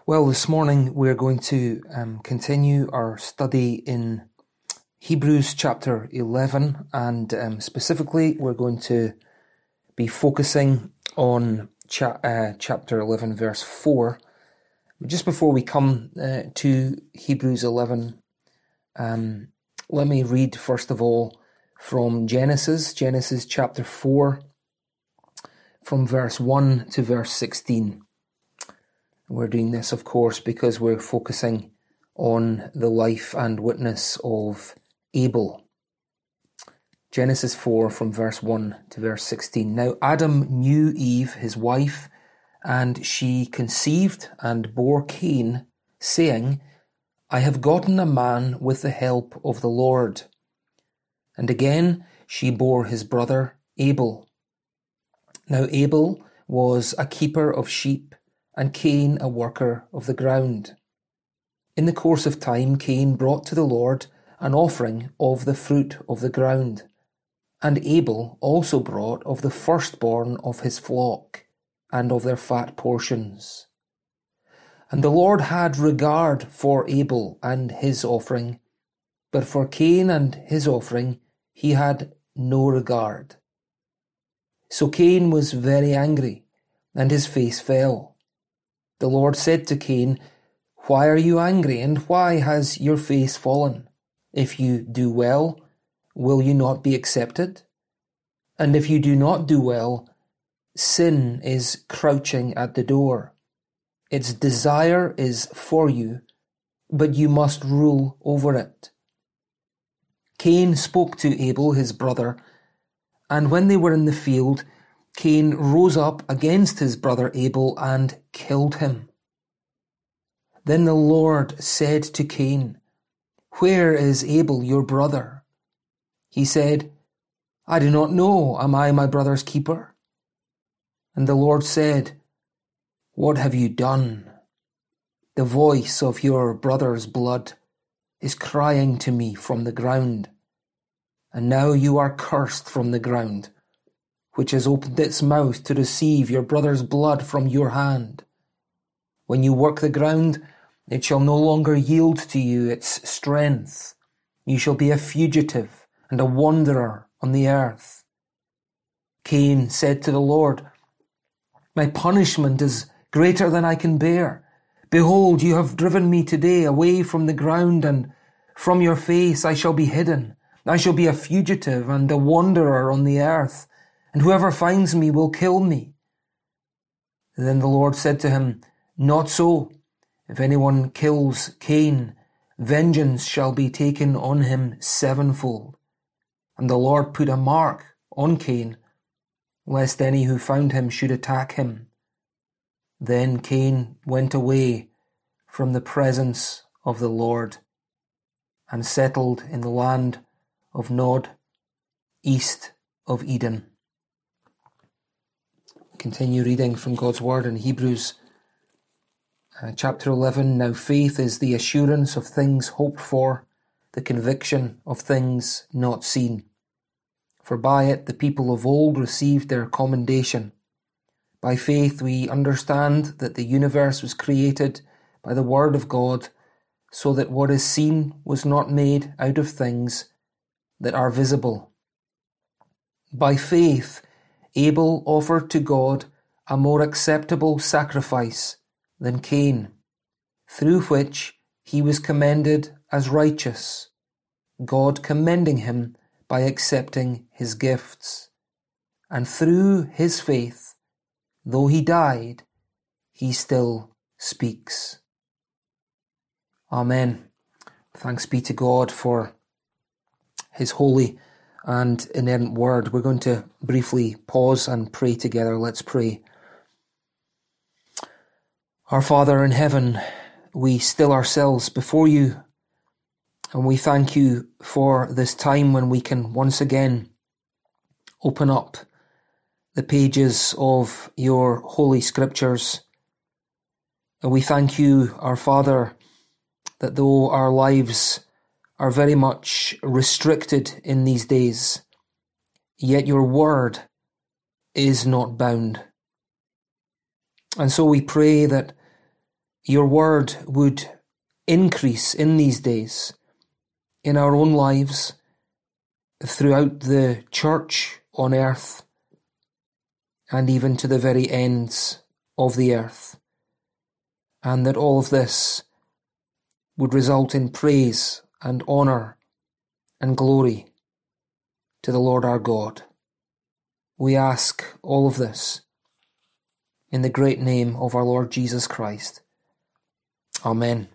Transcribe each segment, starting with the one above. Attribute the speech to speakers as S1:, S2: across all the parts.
S1: Well, this morning we're going to continue our study in Hebrews chapter 11, and specifically we're going to be focusing on chapter 11, verse 4. Just before we come to Hebrews 11, let me read first of all from Genesis chapter 4, from verse 1 to verse 16. We're doing this, of course, because we're focusing on the life and witness of Abel. Genesis 4 from verse 1 to verse 16. Now Adam knew Eve, his wife, and she conceived and bore Cain, saying, I have gotten a man with the help of the Lord. And again she bore his brother Abel. Now Abel was a keeper of sheep, and Cain a worker of the ground. In the course of time, Cain brought to the Lord an offering of the fruit of the ground, and Abel also brought of the firstborn of his flock, and of their fat portions. And the Lord had regard for Abel and his offering, but for Cain and his offering he had no regard. So Cain was very angry, and his face fell. The Lord said to Cain, Why are you angry, and why has your face fallen? If you do well, will you not be accepted? And if you do not do well, sin is crouching at the door. Its desire is for you, but you must rule over it. Cain spoke to Abel his brother, and when they were in the field, Cain rose up against his brother Abel and killed him. Then the Lord said to Cain, Where is Abel your brother? He said, I do not know. Am I my brother's keeper? And the Lord said, What have you done? The voice of your brother's blood is crying to me from the ground. And now you are cursed from the ground, which has opened its mouth to receive your brother's blood from your hand. When you work the ground, it shall no longer yield to you its strength. You shall be a fugitive and a wanderer on the earth. Cain said to the Lord, My punishment is greater than I can bear. Behold, you have driven me today away from the ground, and from your face I shall be hidden. I shall be a fugitive and a wanderer on the earth, and whoever finds me will kill me. Then the Lord said to him, Not so. If anyone kills Cain, vengeance shall be taken on him sevenfold. And the Lord put a mark on Cain, lest any who found him should attack him. Then Cain went away from the presence of the Lord, and settled in the land of Nod, east of Eden. Continue reading from God's Word in Hebrews chapter 11. Now faith is the assurance of things hoped for, the conviction of things not seen. For by it the people of old received their commendation. By faith we understand that the universe was created by the word of God, so that what is seen was not made out of things that are visible. By faith Abel offered to God a more acceptable sacrifice than Cain, through which he was commended as righteous, God commending him by accepting his gifts. And through his faith, though he died, he still speaks. Amen. Thanks be to God for his holy and inerrant word. We're going to briefly pause and pray together. Let's pray. Our Father in heaven, we still ourselves before you, and we thank you for this time when we can once again open up the pages of your holy scriptures. And we thank you, our Father, that though our lives are very much restricted in these days, yet your word is not bound. And so we pray that your word would increase in these days, in our own lives, throughout the church on earth, and even to the very ends of the earth, and that all of this would result in praise and honour and glory to the Lord our God. We ask all of this in the great name of our Lord Jesus Christ. Amen.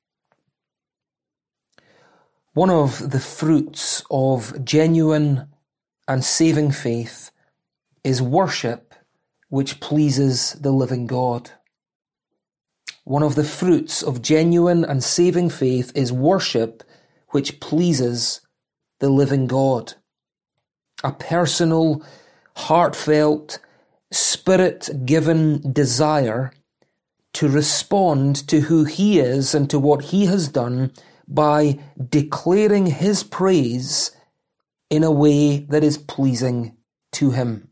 S1: One of the fruits of genuine and saving faith is worship which pleases the living God. One of the fruits of genuine and saving faith is worship which pleases the living God. A personal, heartfelt, Spirit-given desire to respond to who He is and to what He has done by declaring His praise in a way that is pleasing to Him.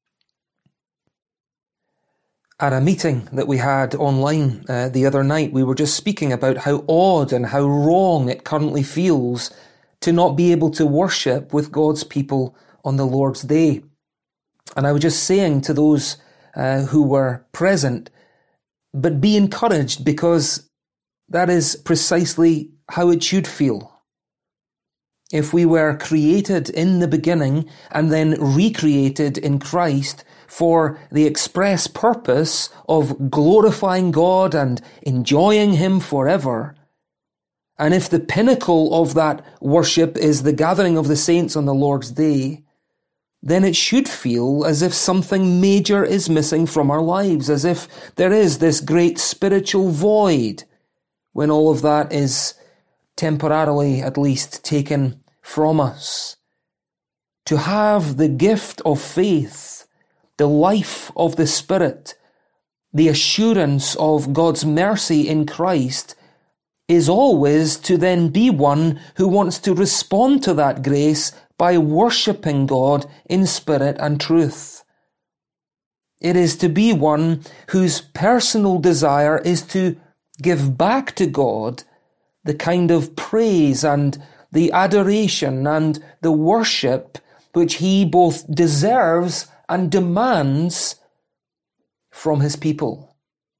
S1: At a meeting that we had online the other night, we were just speaking about how odd and how wrong it currently feels to not be able to worship with God's people on the Lord's Day. And I was just saying to those who were present, but be encouraged, because that is precisely how it should feel. If we were created in the beginning and then recreated in Christ for the express purpose of glorifying God and enjoying Him forever, and if the pinnacle of that worship is the gathering of the saints on the Lord's Day, then it should feel as if something major is missing from our lives, as if there is this great spiritual void when all of that is temporarily at least taken from us. To have the gift of faith, the life of the Spirit, the assurance of God's mercy in Christ, is always to then be one who wants to respond to that grace by worshipping God in spirit and truth. It is to be one whose personal desire is to give back to God the kind of praise and the adoration and the worship which He both deserves and demands from His people.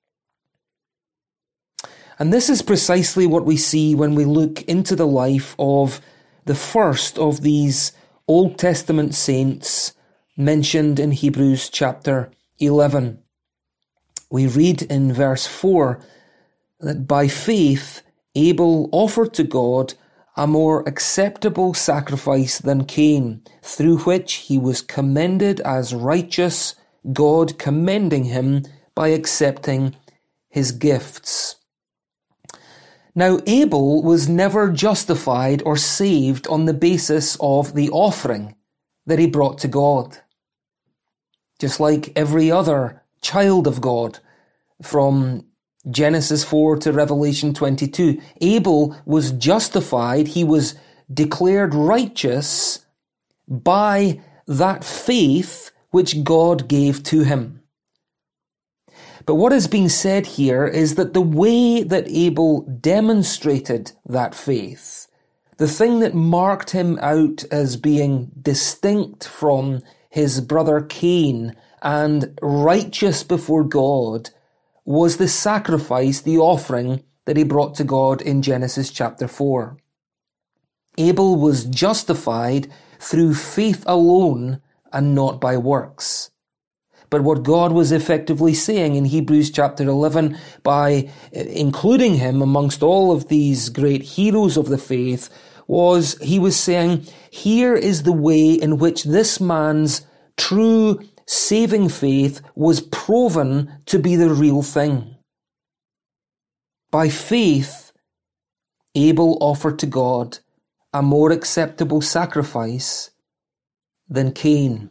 S1: And this is precisely what we see when we look into the life of the first of these Old Testament saints mentioned in Hebrews chapter 11. We read in verse 4 that by faith Abel offered to God a more acceptable sacrifice than Cain, through which he was commended as righteous, God commending him by accepting his gifts. Now, Abel was never justified or saved on the basis of the offering that he brought to God. Just like every other child of God, from Genesis 4 to Revelation 22, Abel was justified, he was declared righteous by that faith which God gave to him. But what is being said here is that the way that Abel demonstrated that faith, the thing that marked him out as being distinct from his brother Cain and righteous before God, was the sacrifice, the offering that he brought to God in Genesis chapter 4. Abel was justified through faith alone and not by works. But what God was effectively saying in Hebrews chapter 11, by including him amongst all of these great heroes of the faith, was He was saying, here is the way in which this man's true saving faith was proven to be the real thing. By faith, Abel offered to God a more acceptable sacrifice than Cain.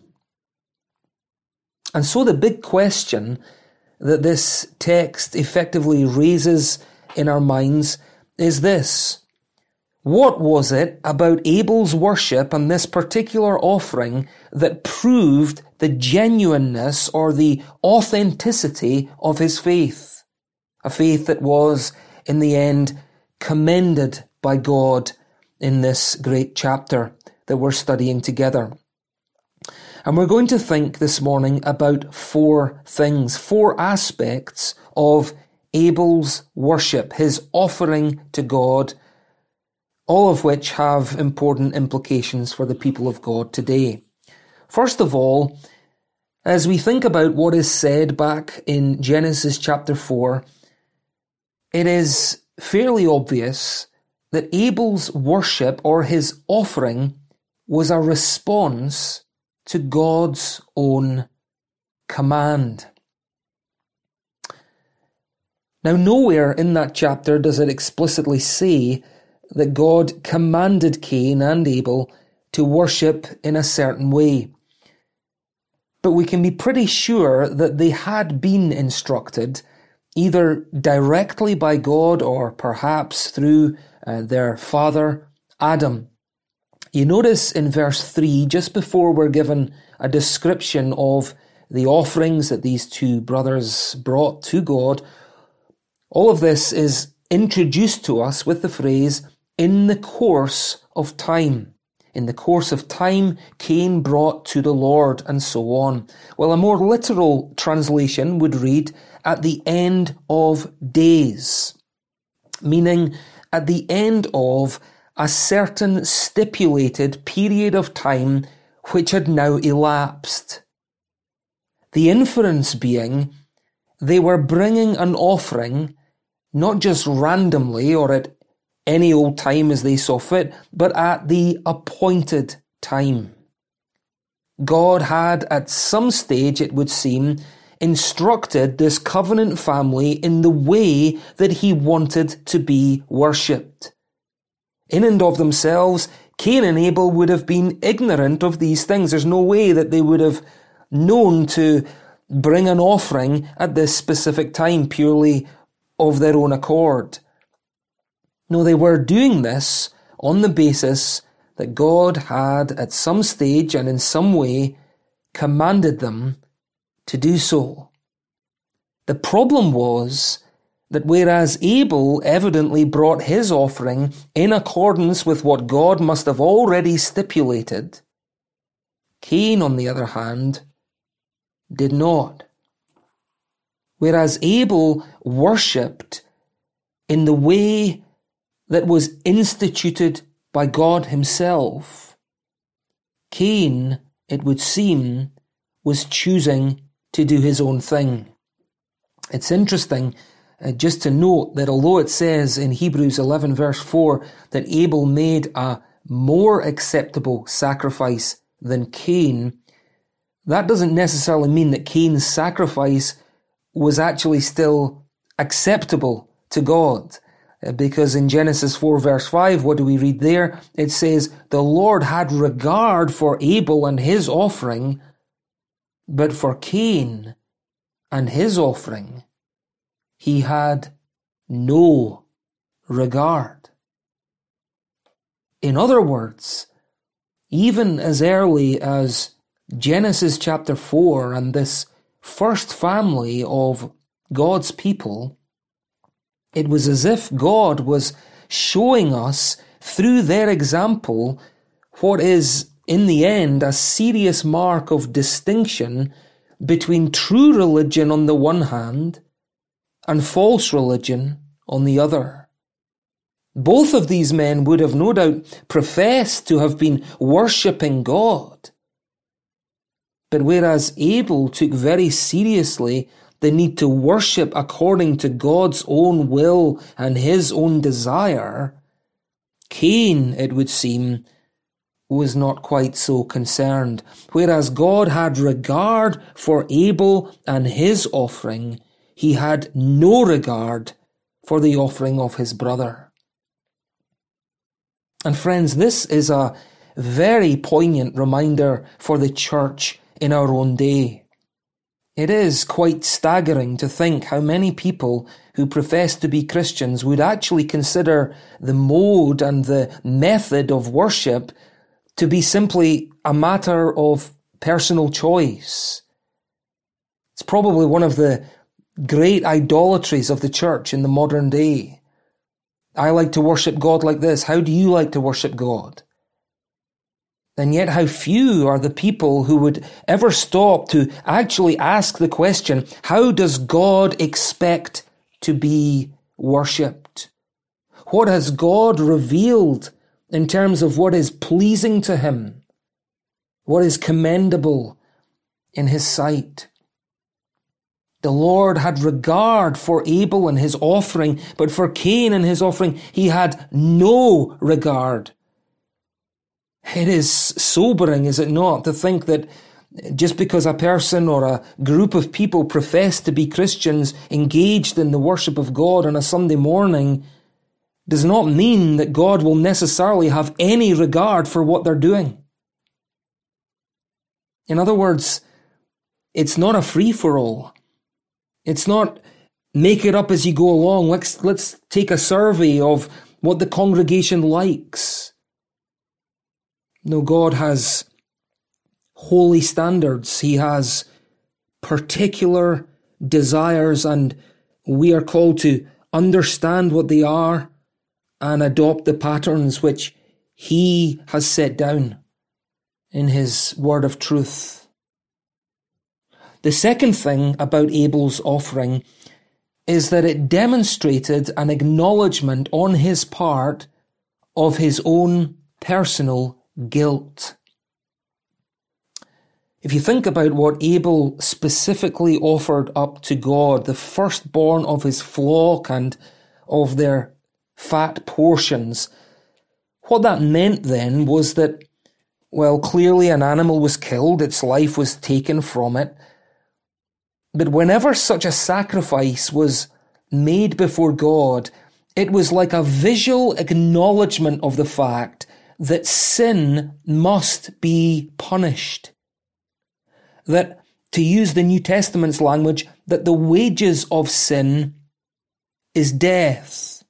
S1: And so the big question that this text effectively raises in our minds is this: what was it about Abel's worship and this particular offering that proved the genuineness or the authenticity of his faith? a faith that was, in the end, commended by God in this great chapter that we're studying together. And we're going to think this morning about four things, four aspects of Abel's worship, his offering to God, all of which have important implications for the people of God today. First of all, as we think about what is said back in Genesis chapter 4, it is fairly obvious that Abel's worship or his offering was a response to God's own command. Now, nowhere in that chapter does it explicitly say that God commanded Cain and Abel to worship in a certain way. But we can be pretty sure that they had been instructed, either directly by God or perhaps through their father Adam. You notice in verse 3, just before we're given a description of the offerings that these two brothers brought to God, all of this is introduced to us with the phrase, in the course of time. In the course of time, Cain brought to the Lord, and so on. Well, a more literal translation would read, at the end of days, meaning at the end of a certain stipulated period of time which had now elapsed. The inference being, they were bringing an offering, not just randomly or at any old time as they saw fit, but at the appointed time. God had at some stage, it would seem, instructed this covenant family in the way that he wanted to be worshipped. In and of themselves, Cain and Abel would have been ignorant of these things. There's no way that they would have known to bring an offering at this specific time purely of their own accord. No, they were doing this on the basis that God had at some stage and in some way commanded them to do so. The problem was that whereas Abel evidently brought his offering in accordance with what God must have already stipulated, Cain, on the other hand, did not. Whereas Abel worshipped in the way that was instituted by God himself, Cain, it would seem, was choosing to do his own thing. It's interesting just to note that although it says in Hebrews 11 verse 4 that Abel made a more acceptable sacrifice than Cain, that doesn't necessarily mean that Cain's sacrifice was actually still acceptable to God. Because in Genesis 4 verse 5, what do we read there? It says, the Lord had regard for Abel and his offering, but for Cain and his offering, he had no regard. In other words, even as early as Genesis chapter 4 and this first family of God's people, it was as if God was showing us through their example what is, in the end, a serious mark of distinction between true religion on the one hand and false religion on the other. Both of these men would have no doubt professed to have been worshipping God. But whereas Abel took very seriously the need to worship according to God's own will and his own desire, Cain, it would seem, was not quite so concerned. Whereas God had regard for Abel and his offering, he had no regard for the offering of his brother. And friends, this is a very poignant reminder for the church in our own day. It is quite staggering to think how many people who profess to be Christians would actually consider the mode and the method of worship to be simply a matter of personal choice. It's probably one of the great idolatries of the church in the modern day. I like to worship God like this. How do you like to worship God? And yet how few are the people who would ever stop to actually ask the question, how does God expect to be worshipped? What has God revealed in terms of what is pleasing to him? What is commendable in his sight? The Lord had regard for Abel and his offering, but for Cain and his offering, he had no regard. It is sobering, is it not, to think that just because a person or a group of people profess to be Christians engaged in the worship of God on a Sunday morning does not mean that God will necessarily have any regard for what they're doing. In other words, it's not a free-for-all. It's not make it up as you go along. Let's take a survey of what the congregation likes. No, God has holy standards. He has particular desires, and we are called to understand what they are and adopt the patterns which he has set down in his word of truth. The second thing about Abel's offering is that it demonstrated an acknowledgement on his part of his own personal guilt. If you think about what Abel specifically offered up to God, the firstborn of his flock and of their fat portions, what that meant then was that, well, clearly an animal was killed, its life was taken from it, but whenever such a sacrifice was made before God, it was like a visual acknowledgement of the fact that sin must be punished. That, to use the New Testament's language, that the wages of sin is death.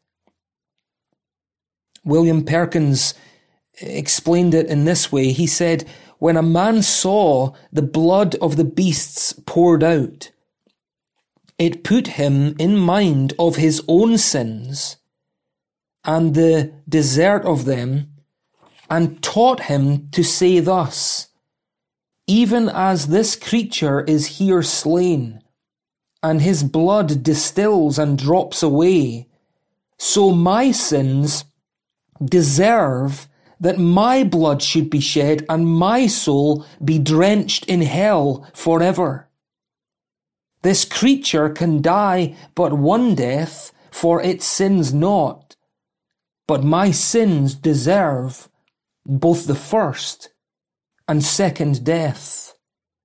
S1: William Perkins explained it in this way. He said, when a man saw the blood of the beasts poured out, it put him in mind of his own sins and the desert of them, and taught him to say thus, even as this creature is here slain, and his blood distills and drops away, so my sins deserve that my blood should be shed and my soul be drenched in hell forever. This creature can die but one death, for it sins not, but my sins deserve both the first and second death.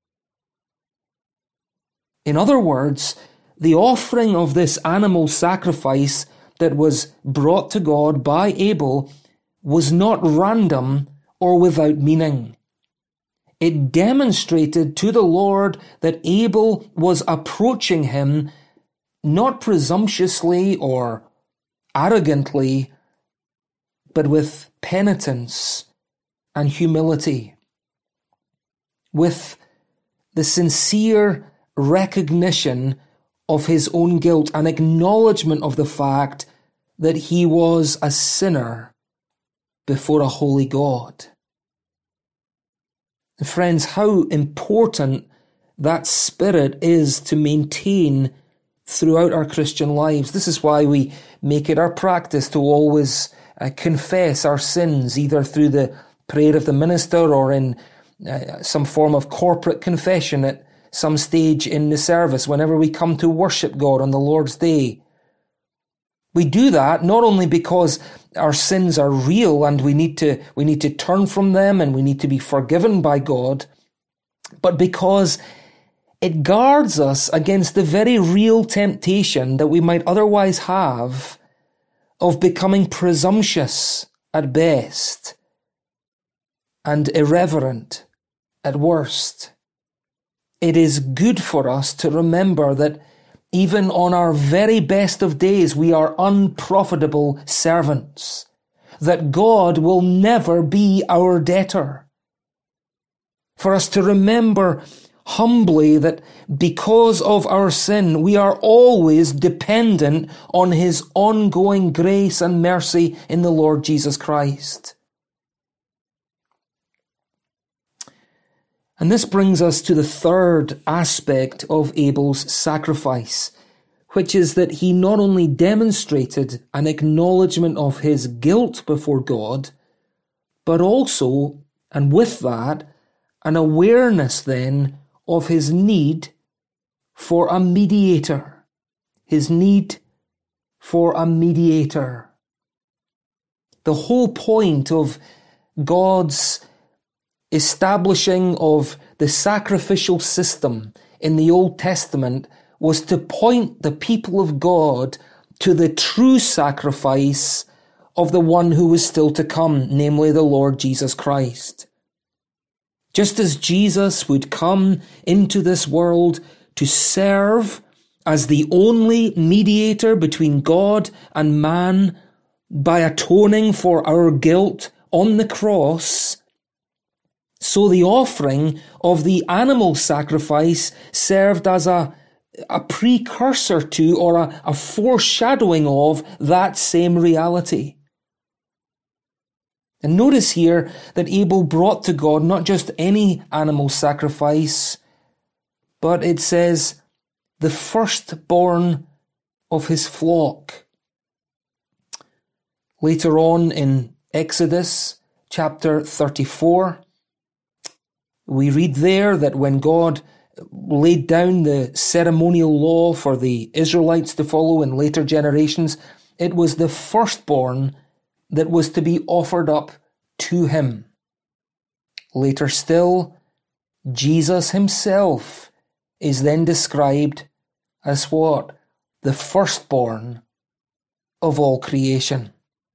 S1: In other words, the offering of this animal sacrifice that was brought to God by Abel was not random or without meaning. It demonstrated to the Lord that Abel was approaching him not presumptuously or arrogantly, but with penitence and humility, with the sincere recognition of his own guilt, an acknowledgement of the fact that he was a sinner before a holy God. Friends, how important that spirit is to maintain throughout our Christian lives. This is why we make it our practice to always confess our sins, either through the prayer of the minister or in some form of corporate confession at some stage in the service whenever we come to worship God on the Lord's Day. We do that not only because our sins are real and we need to turn from them and we need to be forgiven by God, but because it guards us against the very real temptation that we might otherwise have of becoming presumptuous at best and irreverent at worst. It is good for us to remember that even on our very best of days, we are unprofitable servants, that God will never be our debtor. For us to remember humbly that because of our sin, we are always dependent on his ongoing grace and mercy in the Lord Jesus Christ. And this brings us to the third aspect of Abel's sacrifice, which is that he not only demonstrated an acknowledgement of his guilt before God, but also, and with that, an awareness then of his need for a mediator. His need for a mediator. The whole point of God's establishing of the sacrificial system in the Old Testament was to point the people of God to the true sacrifice of the one who was still to come, namely the Lord Jesus Christ. Just as Jesus would come into this world to serve as the only mediator between God and man by atoning for our guilt on the cross, so the offering of the animal sacrifice served as a precursor to or a foreshadowing of that same reality. And notice here that Abel brought to God not just any animal sacrifice, but it says the firstborn of his flock. Later on in Exodus chapter 34, we read there that when God laid down the ceremonial law for the Israelites to follow in later generations, it was the firstborn that was to be offered up to him. Later still, Jesus himself is then described as what? The firstborn of all creation.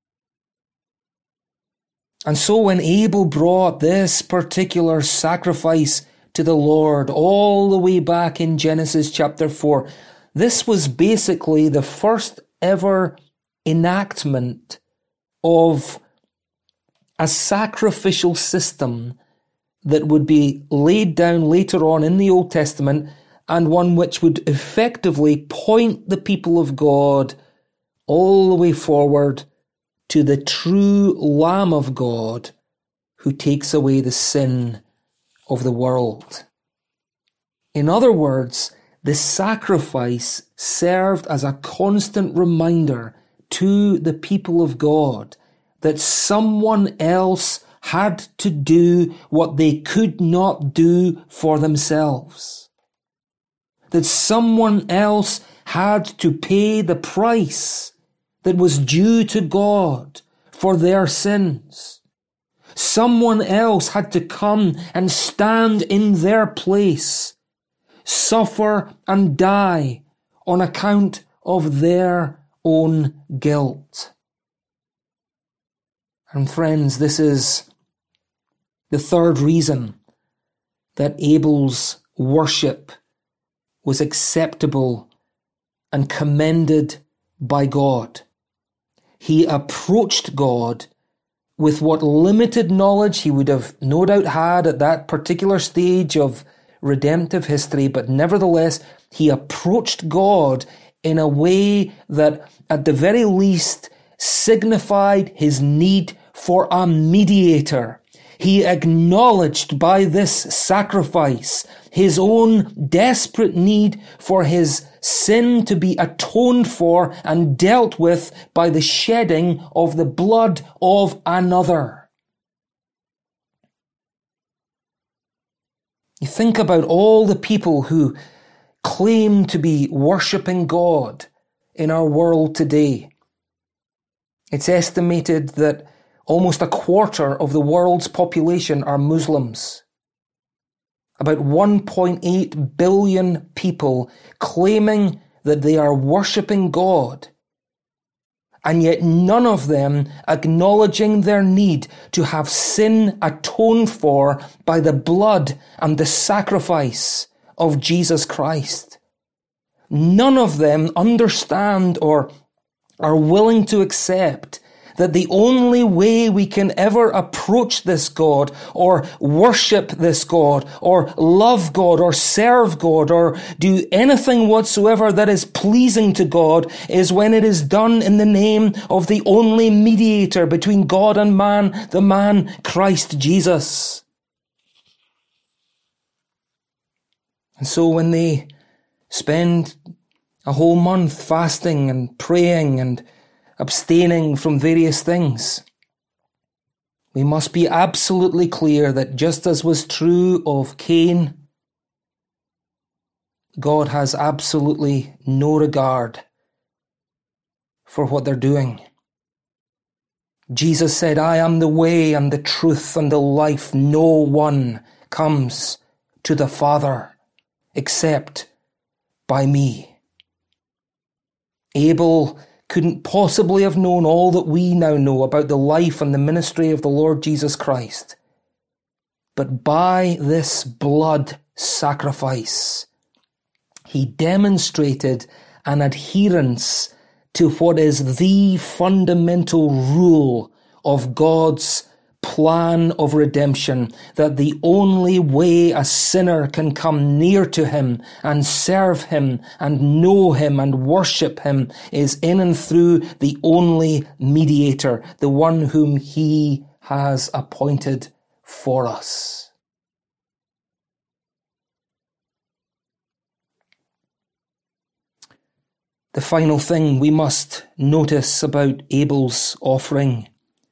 S1: And so when Abel brought this particular sacrifice to the Lord all the way back in Genesis chapter 4, this was basically the first ever enactment of a sacrificial system that would be laid down later on in the Old Testament, and one which would effectively point the people of God all the way forward to the true Lamb of God who takes away the sin of the world. In other words, the sacrifice served as a constant reminder to the people of God that someone else had to do what they could not do for themselves. That someone else had to pay the price that was due to God for their sins. Someone else had to come and stand in their place, suffer and die on account of their own guilt. And friends, this is the third reason that Abel's worship was acceptable and commended by God. He approached God with what limited knowledge he would have no doubt had at that particular stage of redemptive history, but nevertheless, he approached God in a way that at the very least signified his need for a mediator. He acknowledged by this sacrifice his own desperate need for his sin to be atoned for and dealt with by the shedding of the blood of another. You think about all the people who claim to be worshipping God in our world today. It's estimated that almost a quarter of the world's population are Muslims. About 1.8 billion people claiming that they are worshipping God, and yet none of them acknowledging their need to have sin atoned for by the blood and the sacrifice of Jesus Christ. None of them understand or are willing to accept that the only way we can ever approach this God or worship this God or love God or serve God or do anything whatsoever that is pleasing to God is when it is done in the name of the only mediator between God and man, the man Christ Jesus. And so when they spend a whole month fasting and praying and abstaining from various things, we must be absolutely clear that just as was true of Cain, God has absolutely no regard for what they're doing. Jesus said, I am the way and the truth and the life. No one comes to the Father except by me. Abel couldn't possibly have known all that we now know about the life and the ministry of the Lord Jesus Christ. But by this blood sacrifice, he demonstrated an adherence to what is the fundamental rule of God's plan of redemption, that the only way a sinner can come near to him and serve him and know him and worship him is in and through the only mediator, the one whom he has appointed for us. The final thing we must notice about Abel's offering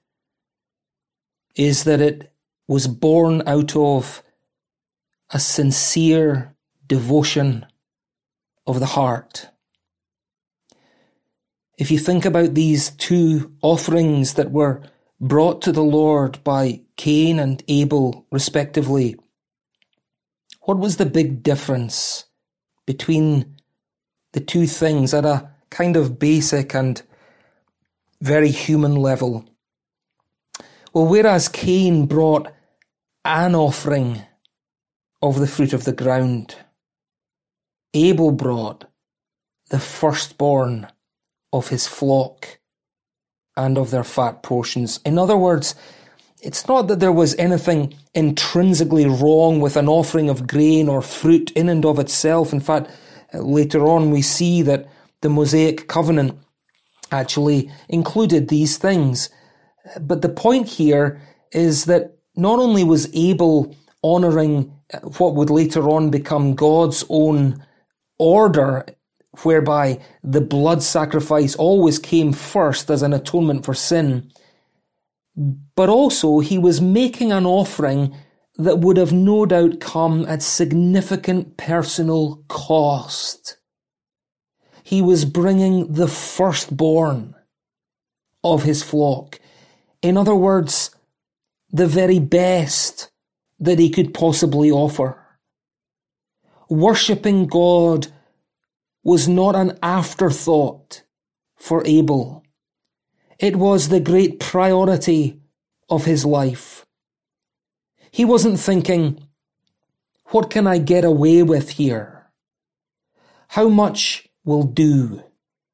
S1: is that it was born out of a sincere devotion of the heart. If you think about these two offerings that were brought to the Lord by Cain and Abel, respectively, what was the big difference between the two things at a kind of basic and very human level? Well, whereas Cain brought an offering of the fruit of the ground, Abel brought the firstborn of his flock and of their fat portions. In other words, it's not that there was anything intrinsically wrong with an offering of grain or fruit in and of itself. In fact, later on we see that the Mosaic covenant actually included these things. But the point here is that not only was Abel honouring what would later on become God's own order, whereby the blood sacrifice always came first as an atonement for sin, but also he was making an offering that would have no doubt come at significant personal cost. He was bringing the firstborn of his flock. In other words, the very best that he could possibly offer. Worshipping God was not an afterthought for Abel. It was the great priority of his life. He wasn't thinking, what can I get away with here? How much will do?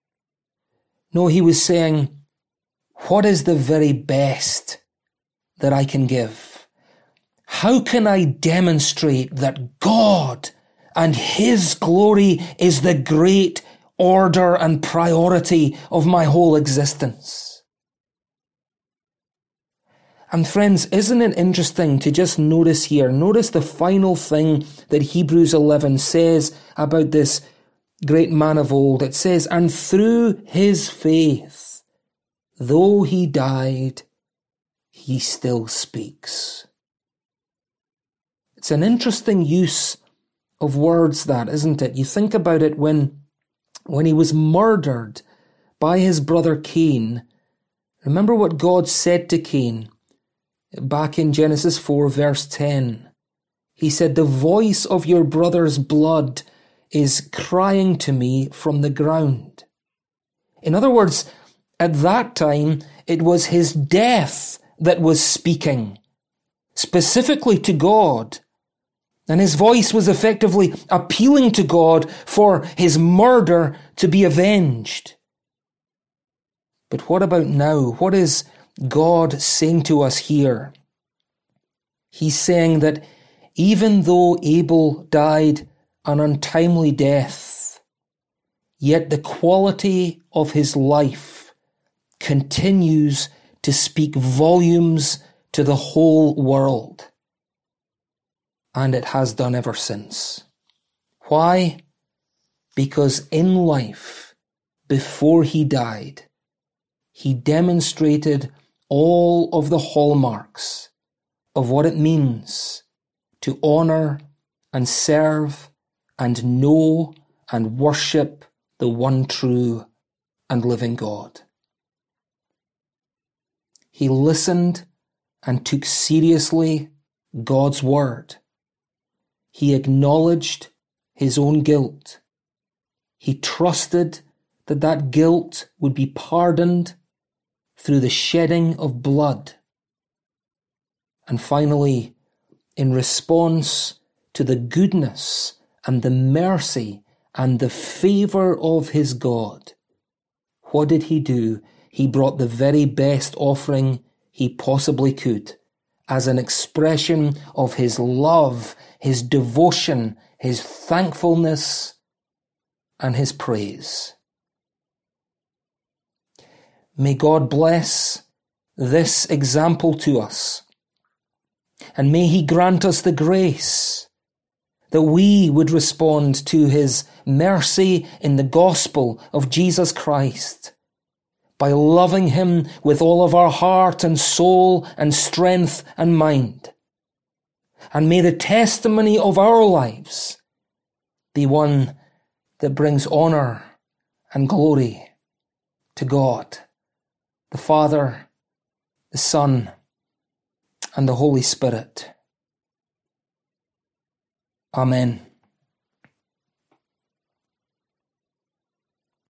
S1: No, he was saying, what is the very best that I can give? How can I demonstrate that God and His glory is the great order and priority of my whole existence? And friends, isn't it interesting to just notice here, notice the final thing that Hebrews 11 says about this great man of old. It says, and through his faith, though he died, he still speaks. It's an interesting use of words, that, isn't it? You think about it when he was murdered by his brother Cain. Remember what God said to Cain back in Genesis 4 verse 10. He said, the voice of your brother's blood is crying to me from the ground. In other words, at that time, it was his death that was speaking, specifically to God. And his voice was effectively appealing to God for his murder to be avenged. But what about now? What is God saying to us here? He's saying that even though Abel died an untimely death, yet the quality of his life continues to speak volumes to the whole world. And it has done ever since. Why? Because in life, before he died, he demonstrated all of the hallmarks of what it means to honor and serve and know and worship the one true and living God. He listened and took seriously God's word. He acknowledged his own guilt. He trusted that that guilt would be pardoned through the shedding of blood. And finally, in response to the goodness and the mercy and the favor of his God, what did he do? He brought the very best offering he possibly could as an expression of his love, his devotion, his thankfulness, and his praise. May God bless this example to us, and may he grant us the grace that we would respond to his mercy in the gospel of Jesus Christ by loving him with all of our heart and soul and strength and mind. And may the testimony of our lives be one that brings honor and glory to God, the Father, the Son, and the Holy Spirit. Amen.